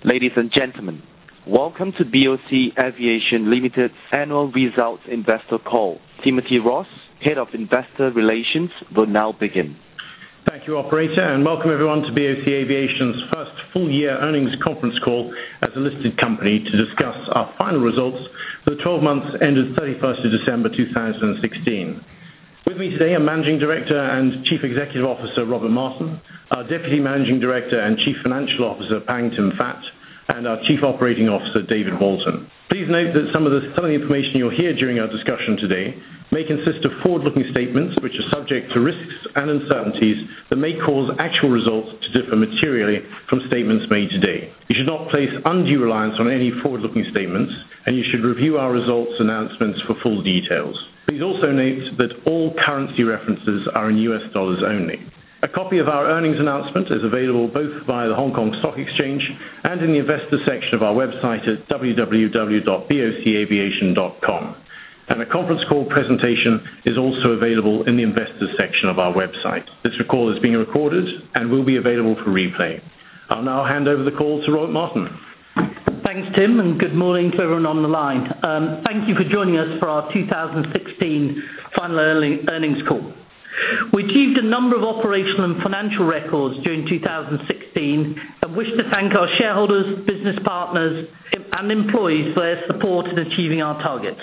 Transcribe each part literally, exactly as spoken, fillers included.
Ladies and gentlemen, welcome to B O C Aviation Limited's annual results investor call. Timothy Ross, Head of Investor Relations, will now begin. Thank you, operator, and welcome everyone to B O C Aviation's first full-year earnings conference call as a listed company to discuss our final results for the twelve months ended thirty-first of December two thousand sixteen. With me today are Managing Director and Chief Executive Officer Robert Martin, our Deputy Managing Director and Chief Financial Officer Paddington Fatt, and our Chief Operating Officer David Walton. Please note that some of the, some of the information you'll hear during our discussion today may consist of forward-looking statements which are subject to risks and uncertainties that may cause actual results to differ materially from statements made today. You should not place undue reliance on any forward-looking statements, and you should review our results announcements for full details. Please also note that all currency references are in U S dollars only. A copy of our earnings announcement is available both via the Hong Kong Stock Exchange and in the investor section of our website at w w w dot b o c aviation dot com. And a conference call presentation is also available in the investors section of our website. This call is being recorded and will be available for replay. I'll now hand over the call to Robert Martin. Thanks, Tim, and good morning to everyone on the line. Um, thank you for joining us for our two thousand sixteen final earnings call. We achieved a number of operational and financial records during two thousand sixteen and wish to thank our shareholders, business partners and employees for their support in achieving our targets.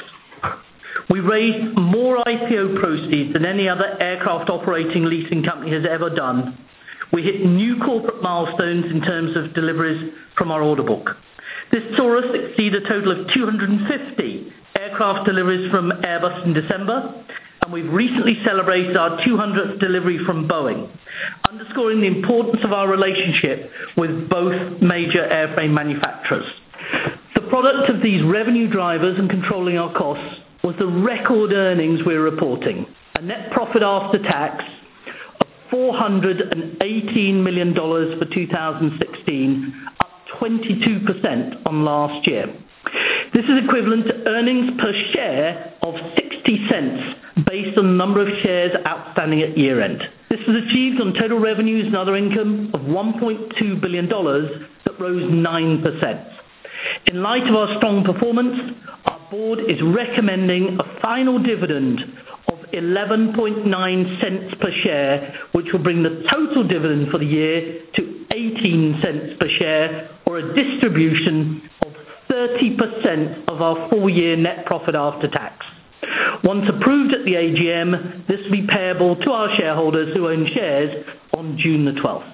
We raised more I P O proceeds than any other aircraft operating leasing company has ever done. We hit new corporate milestones in terms of deliveries from our order book. This saw us exceed a total of two hundred fifty aircraft deliveries from Airbus in December, and we've recently celebrated our two hundredth delivery from Boeing, underscoring the importance of our relationship with both major airframe manufacturers. The product of these revenue drivers and controlling our costs was the record earnings we're reporting, a net profit after tax of four hundred eighteen million dollars for two thousand sixteen, up twenty-two percent on last year. This is equivalent to earnings per share of sixty cents based on the number of shares outstanding at year end. This was achieved on total revenues and other income of one point two billion dollars that rose nine percent. In light of our strong performance, our board is recommending a final dividend of eleven point nine cents per share, which will bring the total dividend for the year to eighteen cents per share, or a distribution of thirty percent of our full year net profit after tax. Once approved at the A G M, this will be payable to our shareholders who own shares on June the twelfth.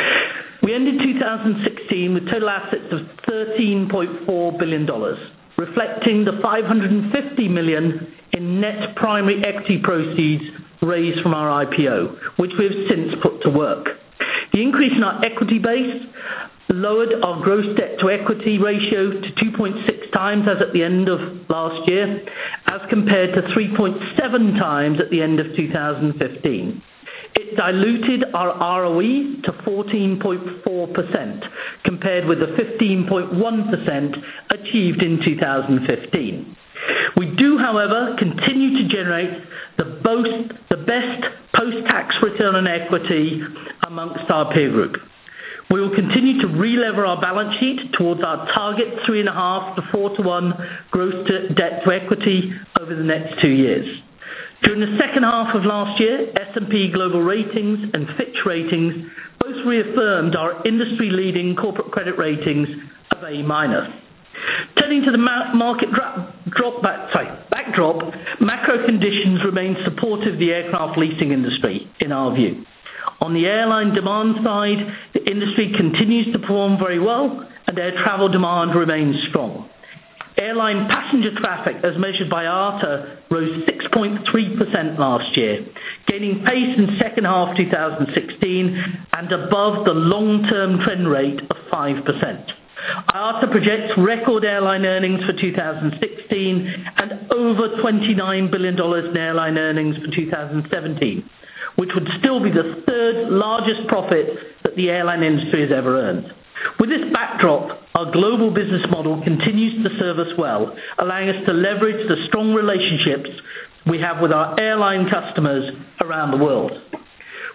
We ended two thousand sixteen with total assets of thirteen point four billion dollars, reflecting the five hundred fifty million dollars in net primary equity proceeds raised from our I P O, which we have since put to work. The increase in our equity base lowered our gross debt to equity ratio to two point six times as at the end of last year, as compared to three point seven times at the end of two thousand fifteen. It diluted our R O E to fourteen point four percent, compared with the fifteen point one percent achieved in two thousand fifteen. We do, however, continue to generate the, most, the best post-tax return on equity amongst our peer group. We will continue to re-lever our balance sheet towards our target three and a half to four to one gross debt to equity over the next two years. During the second half of last year, S and P Global Ratings and Fitch Ratings both reaffirmed our industry-leading corporate credit ratings of A minus. Turning to the ma- market dra- drop back, sorry, backdrop, macro conditions remain supportive of the aircraft leasing industry, in our view. On the airline demand side, the industry continues to perform very well, and air travel demand remains strong. Airline passenger traffic, as measured by I A T A, rose six point three percent last year, gaining pace in second half two thousand sixteen and above the long-term trend rate of five percent. I A T A projects record airline earnings for two thousand sixteen and over twenty-nine billion dollars in airline earnings for two thousand seventeen, which would still be the third largest profit that the airline industry has ever earned. With this backdrop, our global business model continues to serve us well, allowing us to leverage the strong relationships we have with our airline customers around the world.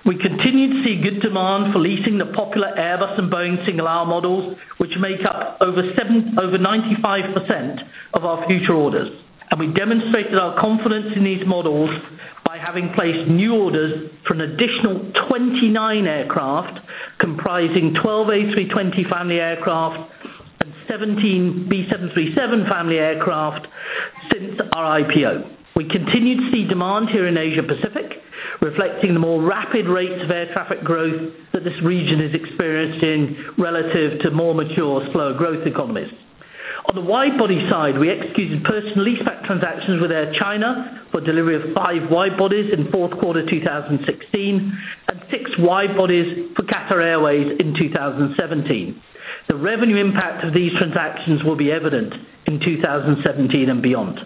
We continue to see good demand for leasing the popular Airbus and Boeing single-aisle models, which make up over, seven, over ninety-five percent of our future orders. And we demonstrated our confidence in these models by having placed new orders for an additional twenty-nine aircraft, comprising twelve A three twenty family aircraft and seventeen B seven thirty-seven family aircraft since our I P O. We continue to see demand here in Asia Pacific, reflecting the more rapid rates of air traffic growth that this region is experiencing relative to more mature, slower growth economies. On the wide-body side, we executed personal leaseback transactions with Air China for delivery of five wide-bodies in fourth quarter two thousand sixteen and six wide-bodies for Qatar Airways in two thousand seventeen. The revenue impact of these transactions will be evident in two thousand seventeen and beyond.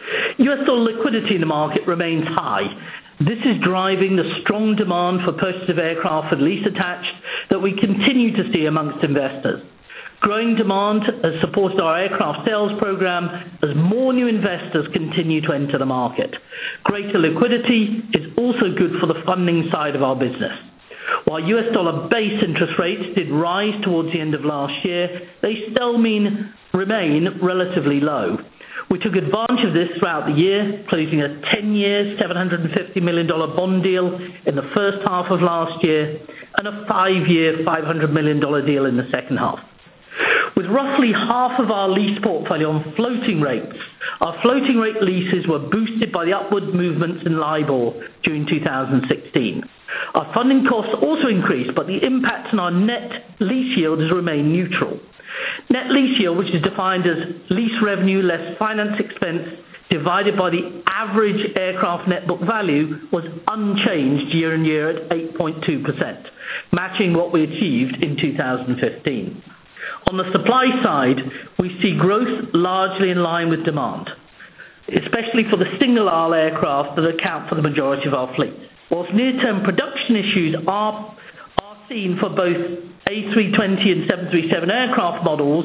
U S dollar liquidity in the market remains high. This is driving the strong demand for purchase of aircraft and lease attached that we continue to see amongst investors. Growing demand has supported our aircraft sales program as more new investors continue to enter the market. Greater liquidity is also good for the funding side of our business. While U S dollar base interest rates did rise towards the end of last year, they still mean remain relatively low. We took advantage of this throughout the year, closing a ten-year, seven hundred fifty million dollars bond deal in the first half of last year and a five-year, five hundred million dollars deal in the second half. With roughly half of our lease portfolio on floating rates, our floating rate leases were boosted by the upward movements in LIBOR during two thousand sixteen. Our funding costs also increased, but the impact on our net lease yield has remained neutral. Net lease yield, which is defined as lease revenue less finance expense divided by the average aircraft net book value, was unchanged year on year at eight point two percent, matching what we achieved in two thousand fifteen. On the supply side, we see growth largely in line with demand, especially for the single-aisle aircraft that account for the majority of our fleet. Whilst near-term production issues are, are seen for both A three twenty and seven thirty-seven aircraft models,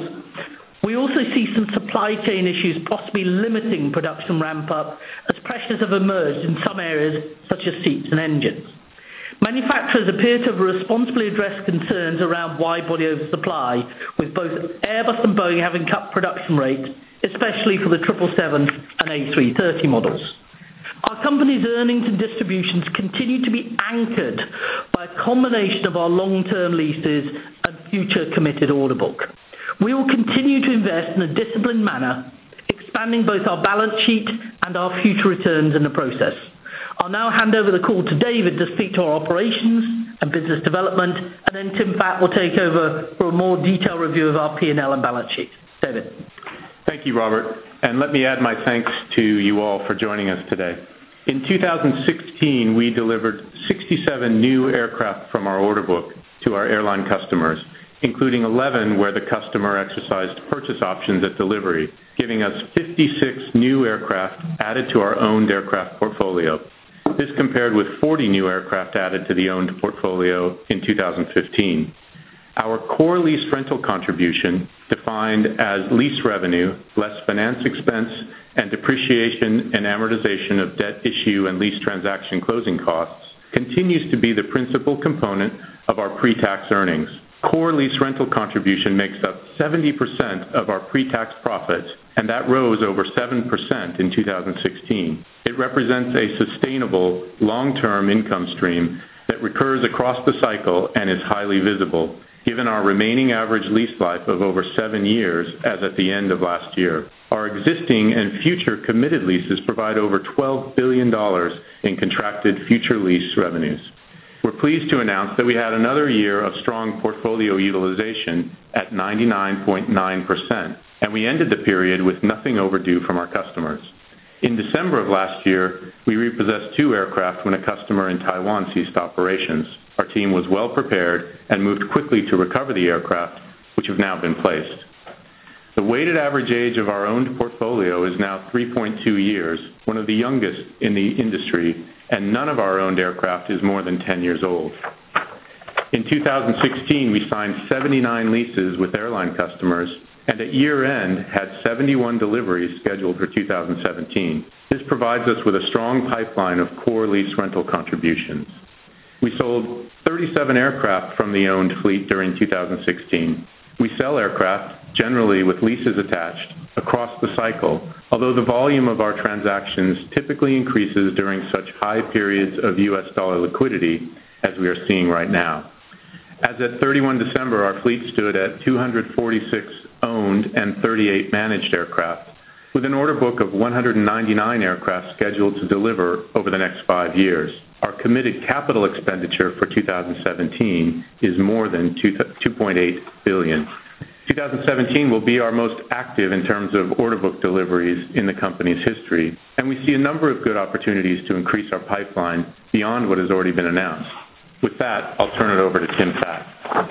we also see some supply chain issues possibly limiting production ramp-up as pressures have emerged in some areas such as seats and engines. Manufacturers appear to have responsibly addressed concerns around wide-body oversupply, with both Airbus and Boeing having cut production rates, especially for the triple seven and A three thirty models. Our company's earnings and distributions continue to be anchored by a combination of our long-term leases and future committed order book. We will continue to invest in a disciplined manner, expanding both our balance sheet and our future returns in the process. I'll now hand over the call to David to speak to our operations and business development, and then Tim Fatt will take over for a more detailed review of our P and L and balance sheet. David. Thank you, Robert, and let me add my thanks to you all for joining us today. In two thousand sixteen, we delivered sixty-seven new aircraft from our order book to our airline customers, including eleven where the customer exercised purchase options at delivery, giving us fifty-six new aircraft added to our owned aircraft portfolio. This compared with forty new aircraft added to the owned portfolio in two thousand fifteen. Our core lease rental contribution, defined as lease revenue less finance expense and depreciation and amortization of debt issue and lease transaction closing costs, continues to be the principal component of our pre-tax earnings. Core lease rental contribution makes up seventy percent of our pre-tax profits, and that rose over seven percent in two thousand sixteen. It represents a sustainable, long-term income stream that recurs across the cycle and is highly visible, given our remaining average lease life of over seven years as at the end of last year. Our existing and future committed leases provide over twelve billion dollars in contracted future lease revenues. We're pleased to announce that we had another year of strong portfolio utilization at ninety-nine point nine percent, and we ended the period with nothing overdue from our customers. In December of last year, we repossessed two aircraft when a customer in Taiwan ceased operations. Our team was well prepared and moved quickly to recover the aircraft, which have now been placed. The weighted average age of our owned portfolio is now three point two years, one of the youngest in the industry, and none of our owned aircraft is more than ten years old. In two thousand sixteen, we signed seventy-nine leases with airline customers, and at year-end had seventy-one deliveries scheduled for two thousand seventeen. This provides us with a strong pipeline of core lease rental contributions. We sold thirty-seven aircraft from the owned fleet during two thousand sixteen. We sell aircraft, generally with leases attached, across the cycle, although the volume of our transactions typically increases during such high periods of U S dollar liquidity as we are seeing right now. As at thirty-first of December, our fleet stood at two hundred forty-six owned and thirty-eight managed aircraft, with an order book of one hundred ninety-nine aircraft scheduled to deliver over the next five years. Our committed capital expenditure for two thousand seventeen is more than two point eight billion dollars. two thousand seventeen will be our most active in terms of order book deliveries in the company's history, and we see a number of good opportunities to increase our pipeline beyond what has already been announced. With that, I'll turn it over to Tim Fat.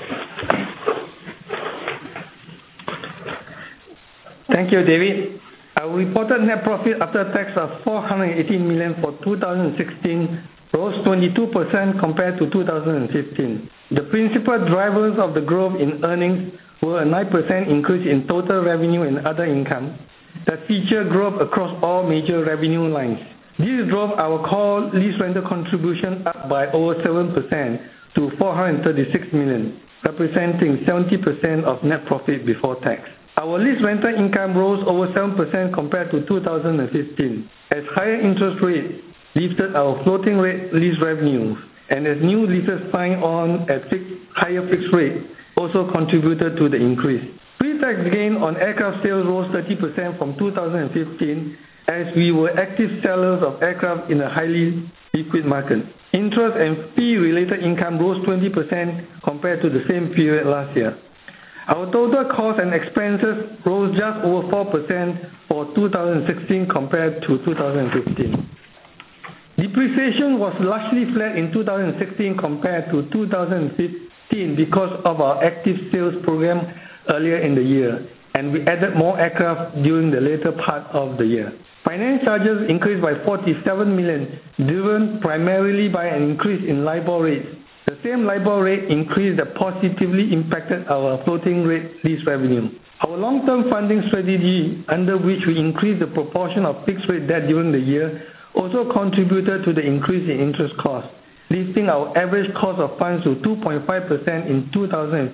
Thank you, David. Our reported net profit after tax of four hundred eighteen million dollars for two thousand sixteen rose twenty-two percent compared to two thousand fifteen. The principal drivers of the growth in earnings were a nine percent increase in total revenue and other income that featured growth across all major revenue lines. This drove our core lease rental contribution up by over seven percent to four hundred thirty-six million dollars, representing seventy percent of net profit before tax. Our lease rental income rose over seven percent compared to two thousand fifteen, as higher interest rates lifted our floating rate lease revenues, and as new leases signed on at fixed, higher fixed rate also contributed to the increase. Pre-tax gain on aircraft sales rose thirty percent from two thousand fifteen, as we were active sellers of aircraft in a highly liquid market. Interest and fee-related income rose twenty percent compared to the same period last year. Our total costs and expenses rose just over four percent for two thousand sixteen compared to two thousand fifteen. Depreciation was largely flat in two thousand sixteen compared to two thousand fifteen because of our active sales program earlier in the year, and we added more aircraft during the later part of the year. Finance charges increased by forty-seven million dollars, driven primarily by an increase in LIBOR rates. The same LIBOR rate increase that positively impacted our floating rate lease revenue. Our long-term funding strategy, under which we increased the proportion of fixed rate debt during the year, also contributed to the increase in interest costs, lifting our average cost of funds to two point five percent in two thousand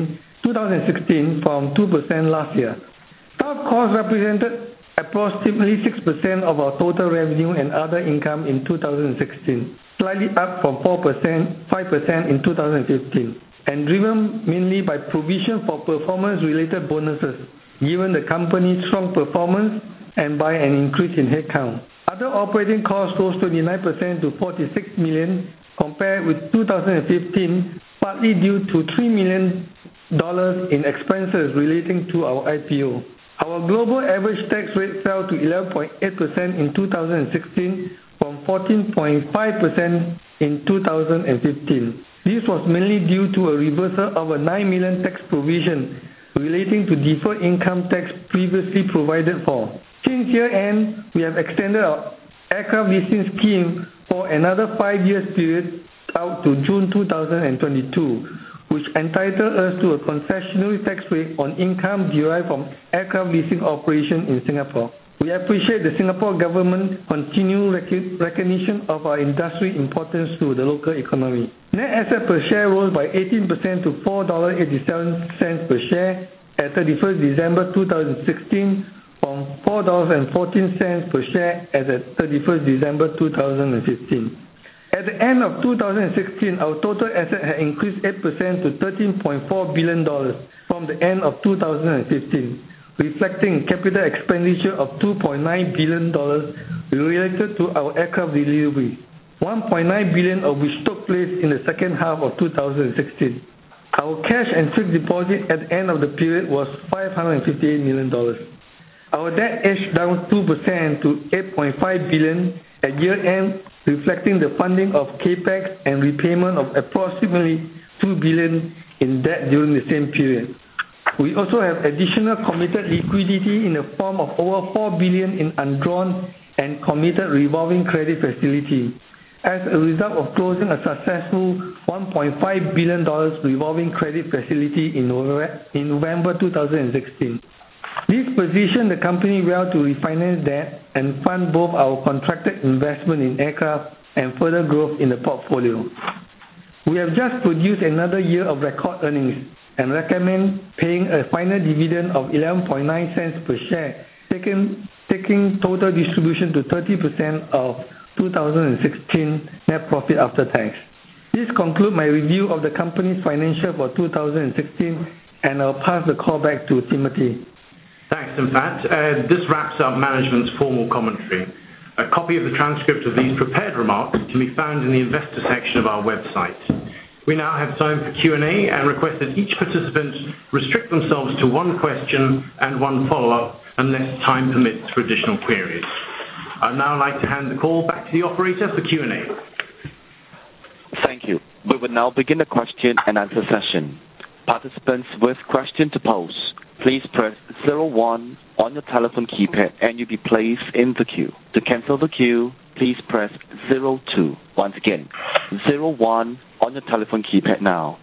sixteen from two percent last year. Staff costs represented approximately six percent of our total revenue and other income in two thousand sixteen, slightly up from four percent, five percent in two thousand fifteen, and driven mainly by provision for performance-related bonuses, given the company's strong performance and by an increase in headcount. Other operating costs rose twenty-nine percent to forty-six million dollars compared with two thousand fifteen, partly due to three million dollars in expenses relating to our I P O. Our global average tax rate fell to eleven point eight percent in two thousand sixteen from fourteen point five percent in two thousand fifteen. This was mainly due to a reversal of a nine million dollars tax provision relating to deferred income tax previously provided for. Since year-end, we have extended our aircraft leasing scheme for another five years period out to June two thousand twenty-two, which entitled us to a concessionary tax rate on income derived from aircraft leasing operation in Singapore. We appreciate the Singapore government's continued rec- recognition of our industry importance to the local economy. Net asset per share rose by eighteen percent to four dollars and eighty-seven cents per share at thirty-first of December two thousand sixteen from four dollars and fourteen cents per share as at thirty-first of December two thousand fifteen. At the end of two thousand sixteen, our total asset had increased eight percent to thirteen point four billion dollars from the end of two thousand fifteen, reflecting capital expenditure of two point nine billion dollars related to our aircraft delivery, one point nine billion dollars of which took place in the second half of two thousand sixteen. Our cash and fixed deposit at the end of the period was five hundred fifty-eight million dollars. Our debt edged down two percent to eight point five billion dollars at year-end, reflecting the funding of CAPEX and repayment of approximately two billion dollars in debt during the same period. We also have additional committed liquidity in the form of over four billion dollars in undrawn and committed revolving credit facility as a result of closing a successful one point five billion dollars revolving credit facility in November two thousand sixteen. This positioned the company well to refinance debt and fund both our contracted investment in aircraft and further growth in the portfolio. We have just produced another year of record earnings and recommend paying a final dividend of eleven point nine cents per share, taking, taking total distribution to thirty percent of two thousand sixteen net profit after tax. This concludes my review of the company's financial for two thousand sixteen, and I'll pass the call back to Timothy. Thanks, Imphat. Uh, this wraps up management's formal commentary. A copy of the transcript of these prepared remarks can be found in the investor section of our website. We now have time for Q and A and request that each participant restrict themselves to one question and one follow-up unless time permits for additional queries. I'd now like to hand the call back to the operator for Q and A. Thank you. We will now begin the question and answer session. Participants with question to pose, please press zero one on your telephone keypad and you'll be placed in the queue. To cancel the queue, please press zero two. Once again, zero one on your telephone keypad now.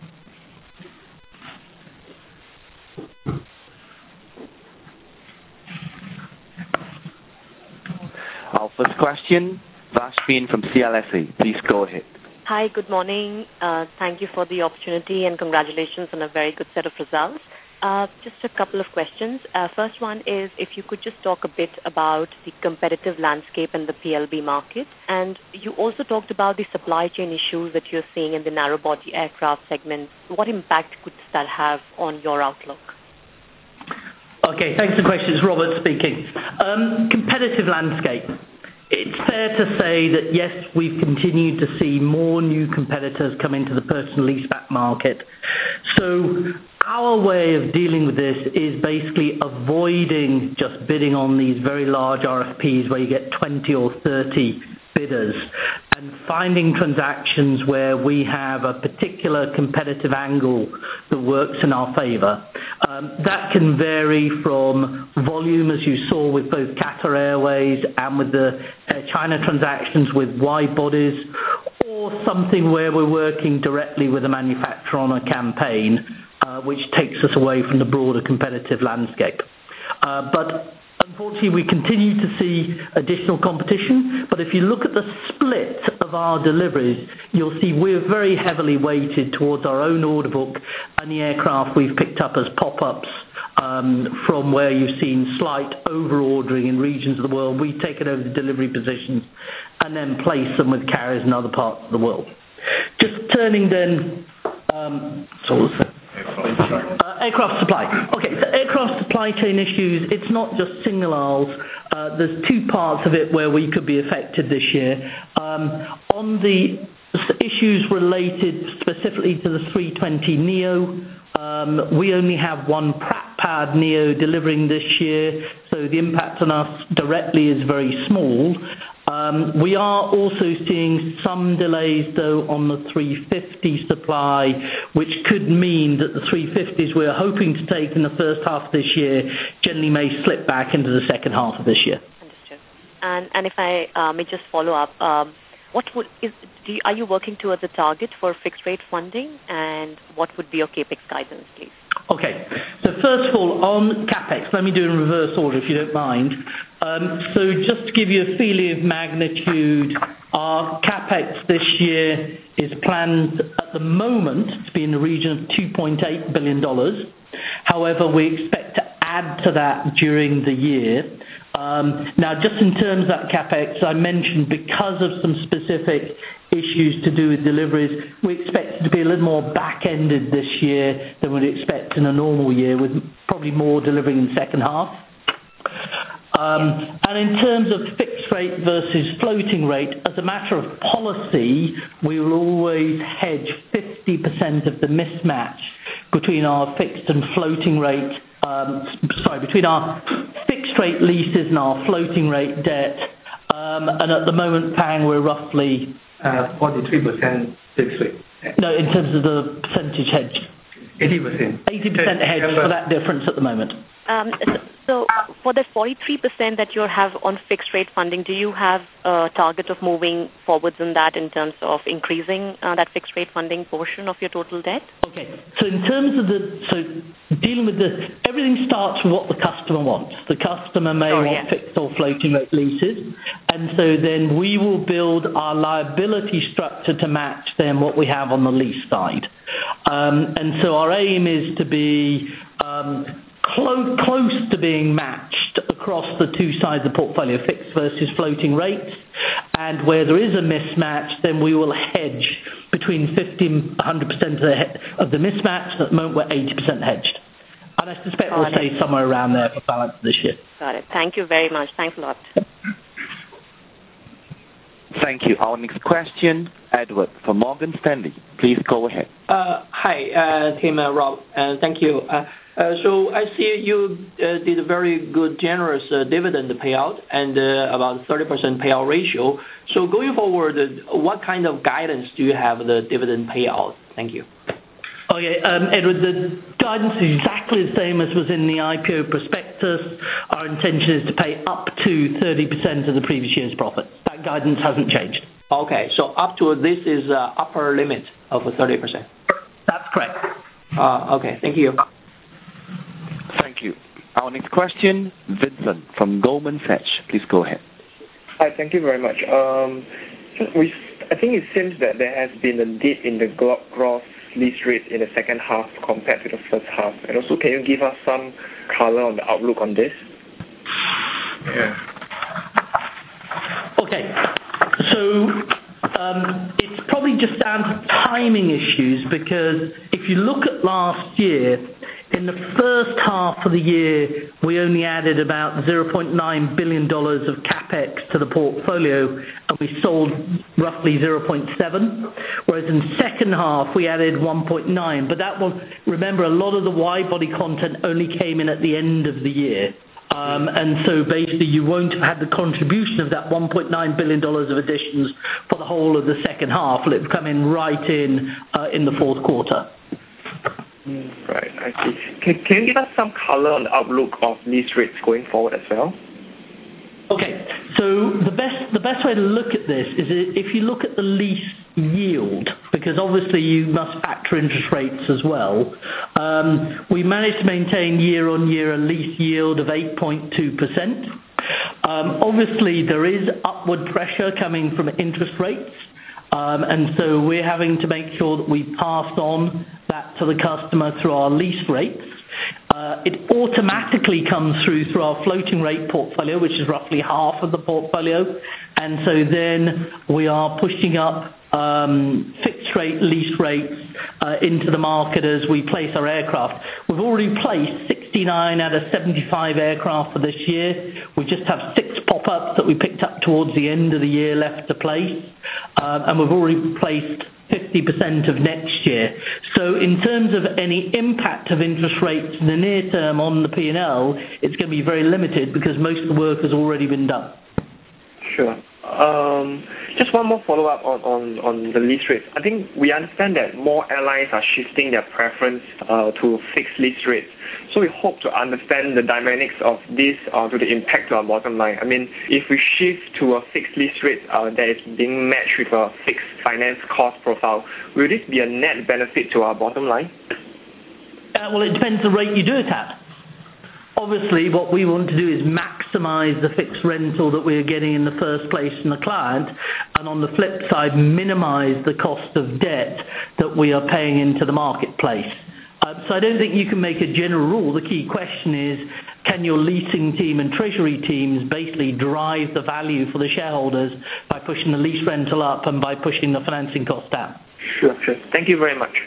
Our first question, Vashpin from C L S A. Please go ahead. Hi, good morning. Uh, thank you for the opportunity and congratulations on a very good set of results. Uh, just a couple of questions. Uh, first one is if you could just talk a bit about the competitive landscape in the P L B market. And you also talked about the supply chain issues that you're seeing in the narrow-body aircraft segment. What impact could that have on your outlook? Okay, thanks for the question. It's Robert speaking. Um, competitive landscape. It's fair to say that, yes, we've continued to see more new competitors come into the personal leaseback market. So our way of dealing with this is basically avoiding just bidding on these very large R F Ps where you get twenty or thirty bidders and finding transactions where we have a particular competitive angle that works in our favour. Um, that can vary from volume, as you saw with both Qatar Airways and with the uh, China transactions with wide bodies, or something where we're working directly with a manufacturer on a campaign, uh, which takes us away from the broader competitive landscape. Uh, but Unfortunately, we continue to see additional competition, but if you look at the split of our deliveries, you'll see we're very heavily weighted towards our own order book and the aircraft we've picked up as pop-ups um, from where you've seen slight over-ordering in regions of the world. We've taken over the delivery positions and then placed them with carriers in other parts of the world. Just turning then... Um, so Uh, aircraft supply. Okay, so aircraft supply chain issues, it's not just single aisles. Uh, there's two parts of it where we could be affected this year. Um, on the issues related specifically to the three twenty neo, um, we only have one Pratt-powered neo delivering this year, so the impact on us directly is very small. Um, we are also seeing some delays, though, on the three fifty supply, which could mean that the three fifties we're hoping to take in the first half of this year generally may slip back into the second half of this year. Understood. And, and if I uh, may just follow up, um, what would is do you, are you working towards a target for fixed rate funding, and what would be your CAPEX guidance, please? Okay, so first of all, on CAPEX, let me do it in reverse order if you don't mind. Um, so just to give you a feeling of magnitude, our CAPEX this year is planned at the moment to be in the region of two point eight billion dollars. However, we expect to add to that during the year. Um, now, just in terms of that CAPEX, I mentioned because of some specific issues to do with deliveries, we expect it to be a little more back-ended this year than we'd expect in a normal year, with probably more delivering in the second half. Um, and in terms of fixed rate versus floating rate, as a matter of policy, we will always hedge fifty percent of the mismatch between our fixed and floating rate, um, sorry, between our fixed rate leases and our floating rate debt. Um, and at the moment, Pang, we're roughly... Uh, forty-three percent fixed rate. No, in terms of the percentage hedge. eighty percent. eighty percent hedge for that difference at the moment. Um, So for the forty-three percent that you have on fixed rate funding, do you have a target of moving forwards in that in terms of increasing uh, that fixed rate funding portion of your total debt? Okay. So in terms of the, so dealing with the, everything starts with what the customer wants. The customer may Oh, want yeah. fixed or floating rate leases. And so then we will build our liability structure to match then what we have on the lease side. Um, and so our aim is to be um, close, close to being matched across the two sides of the portfolio, fixed versus floating rates. And where there is a mismatch, then we will hedge between fifty and one hundred percent of the, he- of the mismatch. At the moment, we're eighty percent hedged. And I suspect Got we'll it. stay somewhere around there for balance this year. Got it. Thank you very much. Thanks a lot. Thank you. Our next question, Edward from Morgan Stanley. Please go ahead. Uh, Hi, uh, Tim and Rob, and thank you. Uh, uh, So I see you uh, did a very good, generous uh, dividend payout and uh, about thirty percent payout ratio. So going forward, uh, what kind of guidance do you have the dividend payout? Thank you. Okay, um, Edward, the guidance is exactly the same as was in the I P O prospectus. Our intention is to pay up to thirty percent of the previous year's profit. That guidance hasn't changed. Okay, so up to this is uh, upper limit of thirty percent. That's correct. Uh, okay, thank you. Thank you. Our next question, Vincent from Goldman Sachs. Please go ahead. Hi, thank you very much. Um, we, I think it seems that there has been a dip in the gro- gross lease rate in the second half compared to the first half. And also, can you give us some color on the outlook on this? Yeah. Okay, so um, it's probably just down to timing issues because if you look at last year, in the first half of the year, we only added about zero point nine billion dollars of capex to the portfolio and we sold roughly zero point seven, whereas in the second half we added one point nine. But that was, remember, a lot of the wide-body content only came in at the end of the year. Um, and so basically you won't have had the contribution of that one point nine billion dollars of additions for the whole of the second half. It'll have come in right in uh, in the fourth quarter. Right, I see. Can, can you give us some color on the outlook of lease rates going forward as well? Okay, so the best the best way to look at this is if you look at the lease yield, because obviously you must factor interest rates as well. Um, we managed to maintain year on year a lease yield of eight point two percent. Um, obviously there is upward pressure coming from interest rates. Um, and so we're having to make sure that we pass on that to the customer through our lease rates. Uh, it automatically comes through through our floating rate portfolio, which is roughly half of the portfolio. And so then we are pushing up um, fixed rate lease rates uh, into the market as we place our aircraft. We've already placed sixty-nine out of seventy-five aircraft for this year. We just have six pop-ups that we picked up towards the end of the year left to place. Um, and we've already placed fifty percent of next year. So in terms of any impact of interest rates in the near term on the P and L, it's going to be very limited because most of the work has already been done. Sure. Um, just one more follow-up on, on, on the lease rates. I think we understand that more airlines are shifting their preference uh, to fixed lease rates. So we hope to understand the dynamics of this uh, to the impact to our bottom line. I mean, if we shift to a fixed lease rate uh, that is being matched with a fixed finance cost profile, will this be a net benefit to our bottom line? Uh, well, it depends the rate you do it at. Obviously, what we want to do is maximise the fixed rental that we're getting in the first place from the client, and on the flip side, minimise the cost of debt that we are paying into the marketplace. Uh, so I don't think you can make a general rule. The key question is, can your leasing team and treasury teams basically drive the value for the shareholders by pushing the lease rental up and by pushing the financing cost down? Sure, sure. Thank you very much.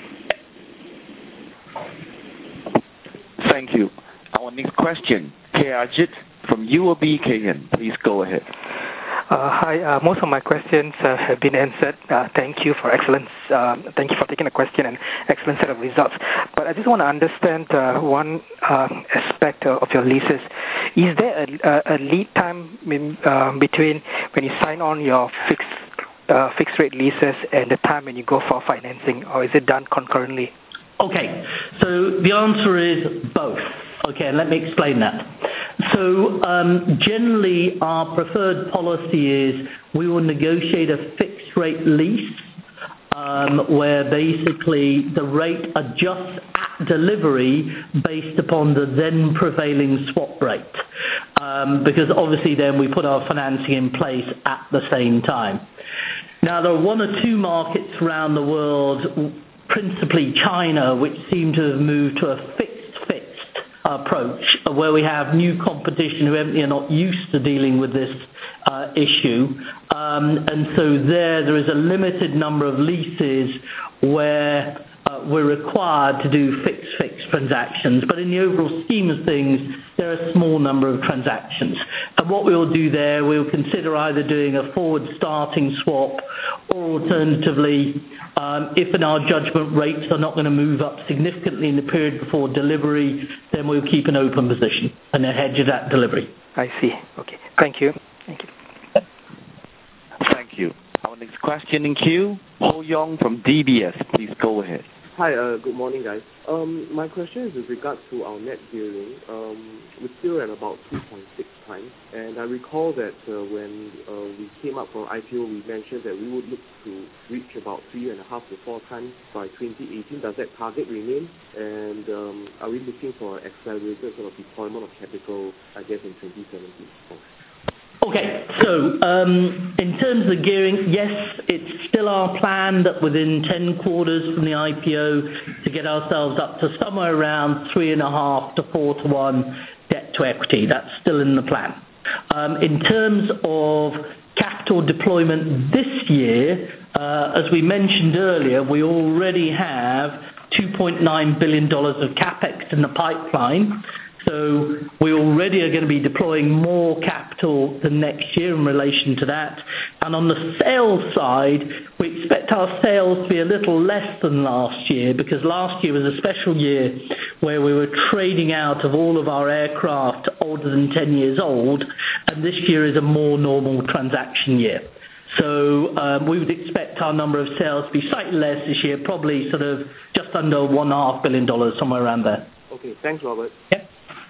Thank you. Our next question, K. Ajit from U O B Kay Hian. Please go ahead. Uh, hi, uh, most of my questions uh, have been answered. Uh, thank you for excellence. Uh, thank you for taking the question and excellent set of results. But I just want to understand uh, one uh, aspect of your leases. Is there a, a, a lead time in, uh, between when you sign on your fixed uh, fixed rate leases and the time when you go for financing, or is it done concurrently? Okay, so the answer is both. Okay, let me explain that. So um, generally our preferred policy is we will negotiate a fixed rate lease um, where basically the rate adjusts at delivery based upon the then prevailing swap rate. Um, because obviously then we put our financing in place at the same time. Now there are one or two markets around the world, principally China, which seem to have moved to a fixed fixed approach where we have new competition who are not used to dealing with this uh, issue. Um, and so there, there is a limited number of leases where uh, we're required to do fixed fixed transactions. But in the overall scheme of things, there are a small number of transactions. And what we'll do there, we'll consider either doing a forward starting swap or alternatively, um, if in our judgment rates are not going to move up significantly in the period before delivery, then we'll keep an open position and a hedge it at delivery. I see. Okay. Thank you. Thank you. Thank you. Our next question in queue, Ho Yong from D B S. Please go ahead. Hi, uh, good morning, guys. Um, my question is with regards to our net gearing. Um, we're still at about two point six times, and I recall that uh, when uh, we came up for I P O, we mentioned that we would look to reach about three and a half to four times by twenty eighteen. Does that target remain? And um, are we looking for accelerated sort of deployment of capital, I guess, in twenty seventeen? Thanks. Okay, so um, in terms of gearing, yes, it's still our plan that within ten quarters from the I P O to get ourselves up to somewhere around three and a half to four to one debt to equity. That's still in the plan. Um, in terms of capital deployment this year, uh, as we mentioned earlier, we already have two point nine billion dollars of capex in the pipeline. So we already are going to be deploying more capital than next year in relation to that. And on the sales side, we expect our sales to be a little less than last year because last year was a special year where we were trading out of all of our aircraft older than ten years old, and this year is a more normal transaction year. So um, we would expect our number of sales to be slightly less this year, probably sort of just under one point five billion dollars, somewhere around there. Okay, thanks, Robert. Yep.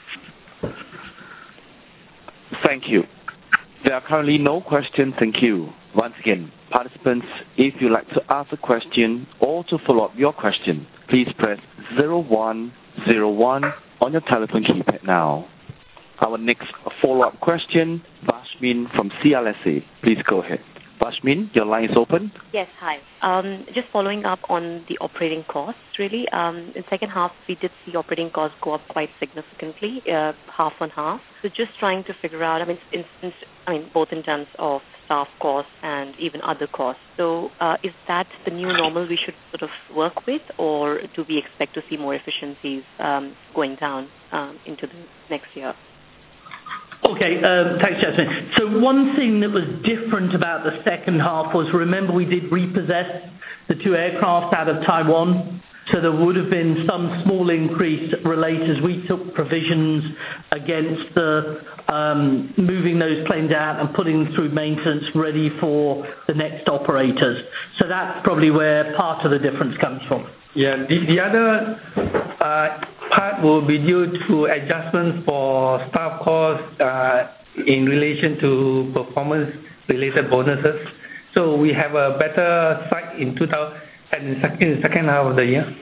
Thank you. There are currently no questions in queue. Once again, participants, if you'd like to ask a question or to follow up your question, please press zero one zero one on your telephone keypad now. Our next follow-up question, Vashmin from C L S A. Please go ahead. Vashmin, your line is open. Yes, hi. Um, just following up on the operating costs, really. Um, in second half, we did see operating costs go up quite significantly, uh, half on half. So just trying to figure out, I mean, in, in, I mean, both in terms of staff costs and even other costs. So uh, is that the new normal we should sort of work with, or do we expect to see more efficiencies um, going down um, into the next year? Okay, um, thanks, Jasmine. So one thing that was different about the second half was, remember, we did repossess the two aircraft out of Taiwan. So there would have been some small increase related as we took provisions against the um, moving those planes out and putting them through maintenance ready for the next operators. So that's probably where part of the difference comes from. Yeah, the, the other uh, part will be due to adjustments for staff costs uh, in relation to performance-related bonuses. So we have a better sight in two thousand in the second half of the year.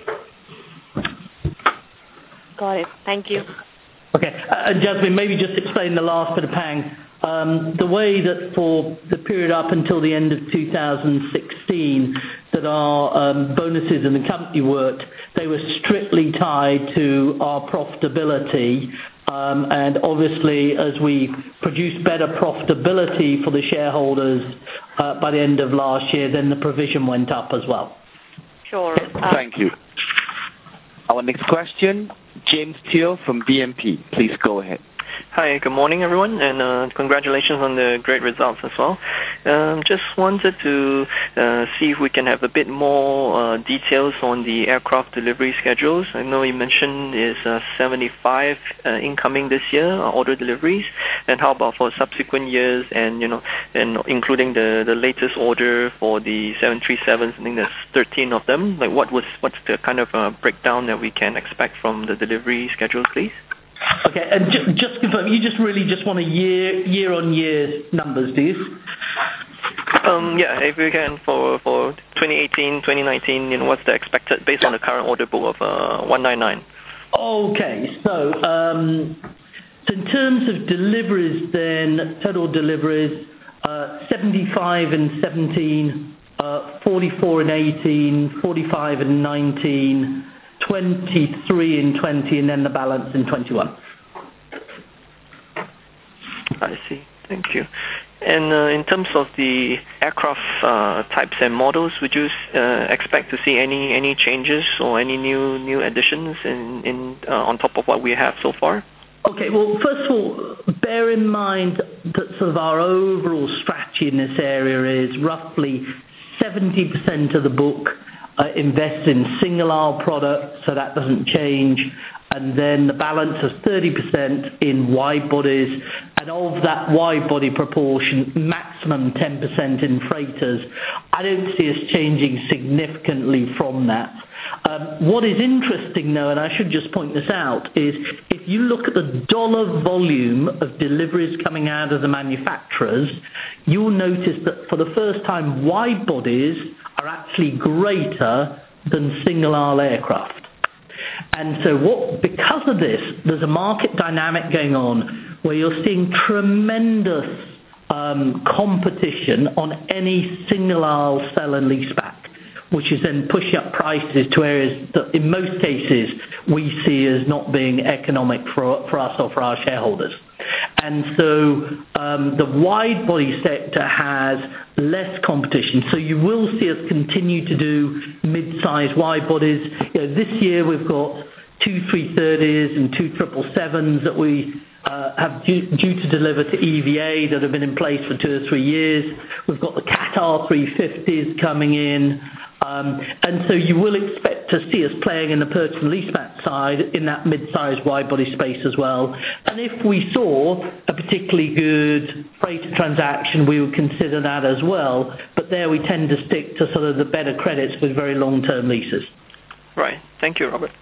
Got it. Thank you. Okay, uh, Jasmine, maybe just explain the last bit of Pang. Um, the way that for the period up until the end of two thousand sixteen that our um, bonuses in the company worked, they were strictly tied to our profitability. Um, and obviously, as we produced better profitability for the shareholders uh, by the end of last year, then the provision went up as well. Sure. Uh, Thank you. Our next question, James Teo from B N P. Please go ahead. Hi, good morning, everyone, and uh, congratulations on the great results as well. Um, just wanted to uh, see if we can have a bit more uh, details on the aircraft delivery schedules. I know you mentioned is uh, seventy-five uh, incoming this year, uh, order deliveries, and how about for subsequent years, and you know, and including the, the latest order for the seven thirty-sevens. I think there's thirteen of them. Like, what was what's the kind of uh, breakdown that we can expect from the delivery schedules, please? Okay, and ju- just confirm, you just really just want a year year on year numbers, do you? Um, yeah, if you can for for twenty eighteen, twenty nineteen, you know, what's the expected based on the current order book of uh, one ninety-nine? Okay, so um, so in terms of deliveries, then total deliveries uh, seventy-five in seventeen, uh, forty-four in eighteen, forty-five in nineteen, twenty-three in twenty, and then the balance in twenty-one. I see. Thank you. And uh, in terms of the aircraft uh, types and models, would you uh, expect to see any any changes or any new new additions in in uh, on top of what we have so far? Okay, well, first of all, bear in mind that sort of our overall strategy in this area is roughly seventy percent of the book uh, invests in single-aisle products, so that doesn't change, and then the balance of thirty percent in wide bodies, and of that wide body proportion, maximum ten percent in freighters. I don't see us changing significantly from that. Um, what is interesting, though, and I should just point this out, is if you look at the dollar volume of deliveries coming out of the manufacturers, you'll notice that for the first time, wide bodies are actually greater than single-aisle aircraft. And so what, because of this, there's a market dynamic going on where you're seeing tremendous um, competition on any single-aisle sell and lease back, which is then pushing up prices to areas that in most cases we see as not being economic for, for us or for our shareholders. And so um, the wide body sector has less competition. So you will see us continue to do mid-size wide bodies. You know, this year we've got two three thirties and two triple sevens that we uh, have due, due to deliver to E V A that have been in place for two or three years. We've got the Qatar three fifties coming in. Um, and so you will expect to see us playing in the purchase and leaseback side in that mid-sized wide-body space as well. And if we saw a particularly good freighter transaction, we would consider that as well. But there we tend to stick to sort of the better credits with very long-term leases. Right. Thank you, Robert.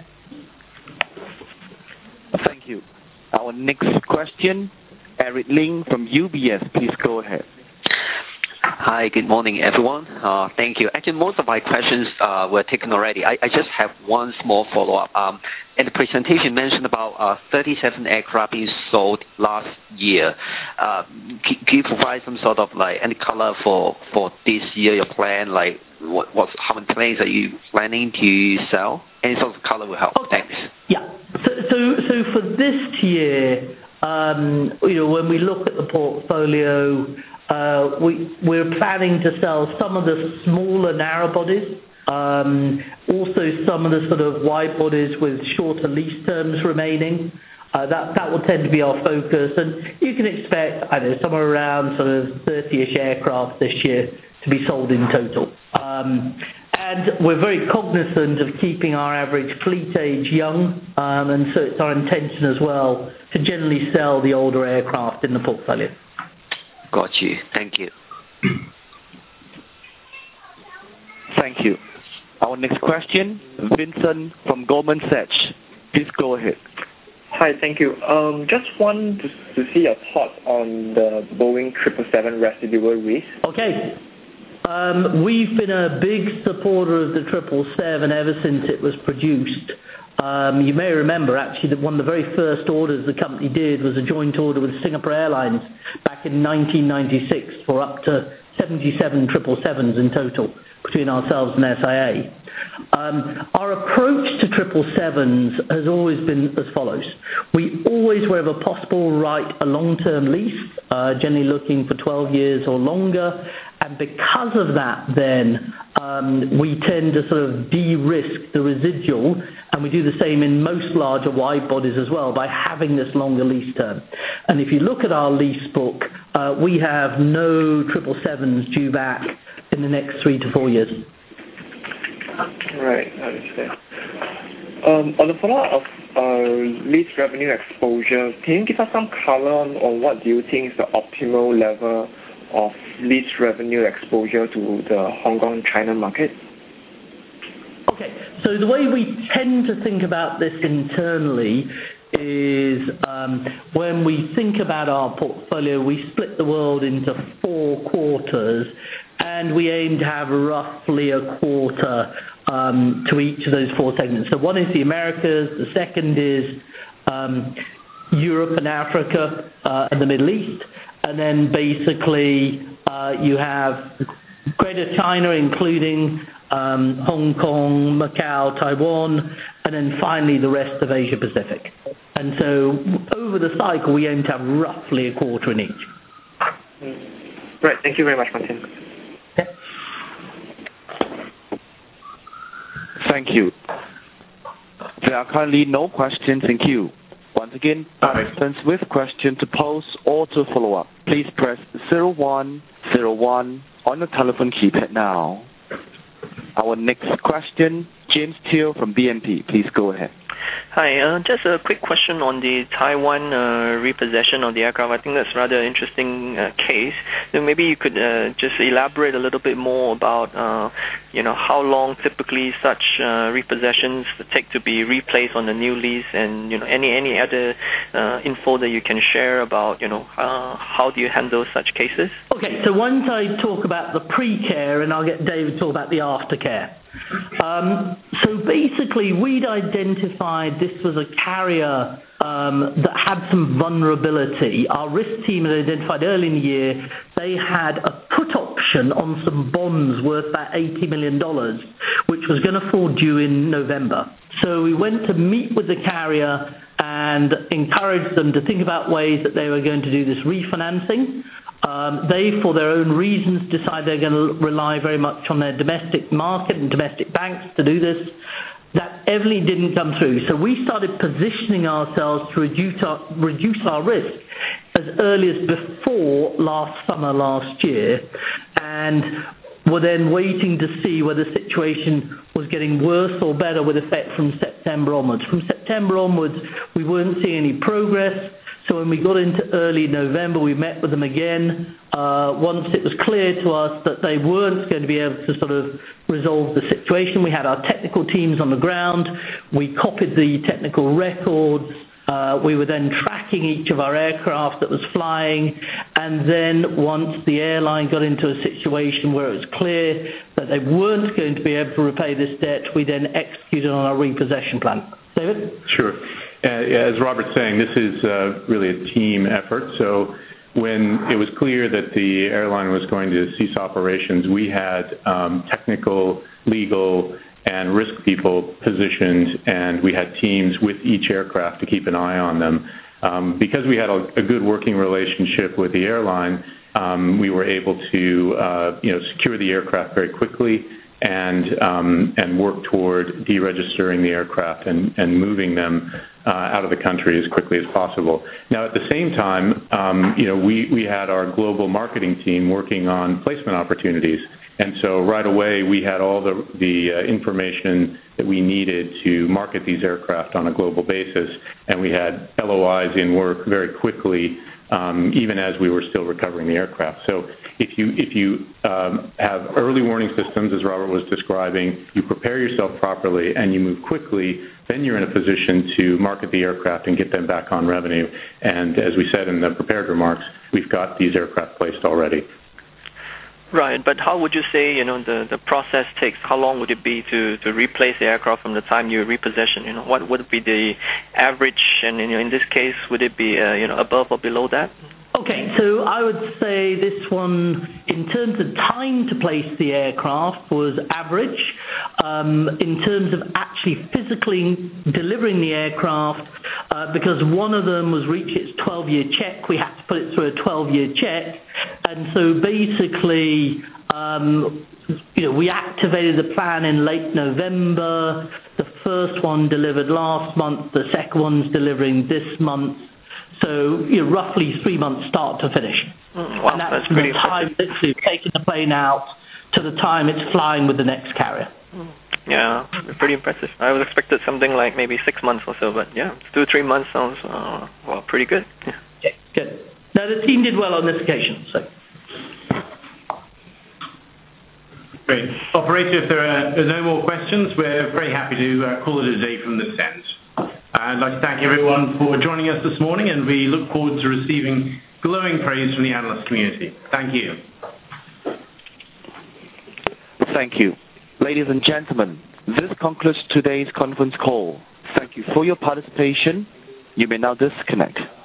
Thank you. Our next question, Eric Ling from U B S. Please go ahead. Hi, good morning, everyone. Uh, thank you. Actually, most of my questions uh, were taken already. I, I just have one small follow-up. Um, in the presentation, mentioned about uh, thirty-seven aircraft being sold last year. Uh, can, can you provide some sort of like any color for, for this year? Your plan, like what, what, how many planes are you planning to sell? Any sort of color will help. Okay. Thanks. Yeah. So, so, so for this year, um, you know, when we look at the portfolio. Uh, we, we're planning to sell some of the smaller narrow bodies, um, also some of the sort of wide bodies with shorter lease terms remaining. Uh, that, that will tend to be our focus, and you can expect, I don't know, somewhere around sort of thirty-ish aircraft this year to be sold in total. Um, and we're very cognizant of keeping our average fleet age young, um, and so it's our intention as well to generally sell the older aircraft in the portfolio. Got you. Thank you. Thank you. Our next question, Vincent from Goldman Sachs. Please go ahead. Hi, thank you. Um, just want to, to see your thoughts on the Boeing triple seven residual risk. Okay. Um, we've been a big supporter of the triple seven ever since it was produced. Um, you may remember, actually, that one of the very first orders the company did was a joint order with Singapore Airlines back in nineteen ninety-six for up to seventy-seven triple sevens in total between ourselves and S I A. Um, our approach to triple sevens has always been as follows. We always, wherever possible, write a long-term lease, uh, generally looking for twelve years or longer. And because of that, then, um, we tend to sort of de-risk the residual, and we do the same in most larger wide bodies as well by having this longer lease term. And if you look at our lease book, uh, we have no triple sevens due back in the next three to four years. Right, I understand. Um, on the follow-up of uh, lease revenue exposure, can you give us some color on, on what do you think is the optimal level of lease revenue exposure to the Hong Kong China market? Okay, so the way we tend to think about this internally is um, when we think about our portfolio, we split the world into four quarters, and we aim to have roughly a quarter um, to each of those four segments. So one is the Americas, the second is um, Europe and Africa uh, and the Middle East, and then basically uh, you have Greater China, including um, Hong Kong, Macau, Taiwan, and then finally the rest of Asia Pacific. And so over the cycle, we aim to have roughly a quarter in each. Mm. Right. Thank you very much, Martin. Okay. Thank you. There are currently no questions in queue. Once again, participants with questions to pose or to follow up, please press zero one zero one on your telephone keypad now. Our next question, James Teo from B N P. Please go ahead. Hi, uh, just a quick question on the Taiwan uh, repossession of the aircraft. I think that's a rather interesting uh, case. So maybe you could uh, just elaborate a little bit more about, uh, you know, how long typically such uh, repossessions take to be replaced on the new lease, and you know, any any other uh, info that you can share about, you know, uh, how do you handle such cases? Okay, so once I talk about the pre-care, and I'll get David to talk about the aftercare. Um, so basically, we'd identified this was a carrier um, that had some vulnerability. Our risk team had identified early in the year they had a put option on some bonds worth about eighty million dollars, which was going to fall due in November. So we went to meet with the carrier and encouraged them to think about ways that they were going to do this refinancing. Um, they, for their own reasons, decided they're going to rely very much on their domestic market and domestic banks to do this. That evidently didn't come through. So we started positioning ourselves to reduce our, reduce our risk as early as before last summer, last year, and were then waiting to see whether the situation was getting worse or better with effect from September onwards. From September onwards, we weren't seeing any progress. So when we got into early November, we met with them again. Uh, once it was clear to us that they weren't going to be able to sort of resolve the situation, we had our technical teams on the ground. We copied the technical records. Uh, we were then tracking each of our aircraft that was flying. And then once the airline got into a situation where it was clear that they weren't going to be able to repay this debt, we then executed on our repossession plan. David? Sure. Uh, as Robert's saying, this is uh, really a team effort. So when it was clear that the airline was going to cease operations, we had um, technical, legal, and risk people positioned, and we had teams with each aircraft to keep an eye on them. Um, because we had a, a good working relationship with the airline, um, we were able to uh, you know, secure the aircraft very quickly and um, and work toward deregistering the aircraft and, and moving them uh, out of the country as quickly as possible. Now, at the same time, um, you know, we, we had our global marketing team working on placement opportunities. And so right away, we had all the, the uh, information that we needed to market these aircraft on a global basis. And we had L O Is in work very quickly, um, even as we were still recovering the aircraft. So if you, if you um, have early warning systems, as Robert was describing, you prepare yourself properly and you move quickly, then you're in a position to market the aircraft and get them back on revenue. And as we said in the prepared remarks, we've got these aircraft placed already. Right, but how would you say, you know, the, the process takes? How long would it be to, to replace the aircraft from the time you repossession? You know, what would be the average? And you know, in this case, would it be uh, you know, above or below that? Okay, so I would say this one, in terms of time to place the aircraft, was average. Um, in terms of actually physically delivering the aircraft, uh, because one of them was reached its twelve-year check, we had to put it through a twelve-year check. And so basically, um, you know, we activated the plan in late November. The first one delivered last month. The second one's delivering this month. So, you know, roughly three months start to finish. Mm, wow, and that's, that's from pretty the time literally taking the plane out to the time it's flying with the next carrier. Mm. Yeah, pretty impressive. I was expected something like maybe six months or so, but yeah, two, three months sounds, uh, well, pretty good. Yeah. Okay, good. Now, the team did well on this occasion, so. Great. Operator, if there are no more questions, we're very happy to uh, call it a day from this end. Uh, I'd like to thank everyone for joining us this morning, and we look forward to receiving glowing praise from the analyst community. Thank you. Thank you. Ladies and gentlemen, this concludes today's conference call. Thank you for your participation. You may now disconnect.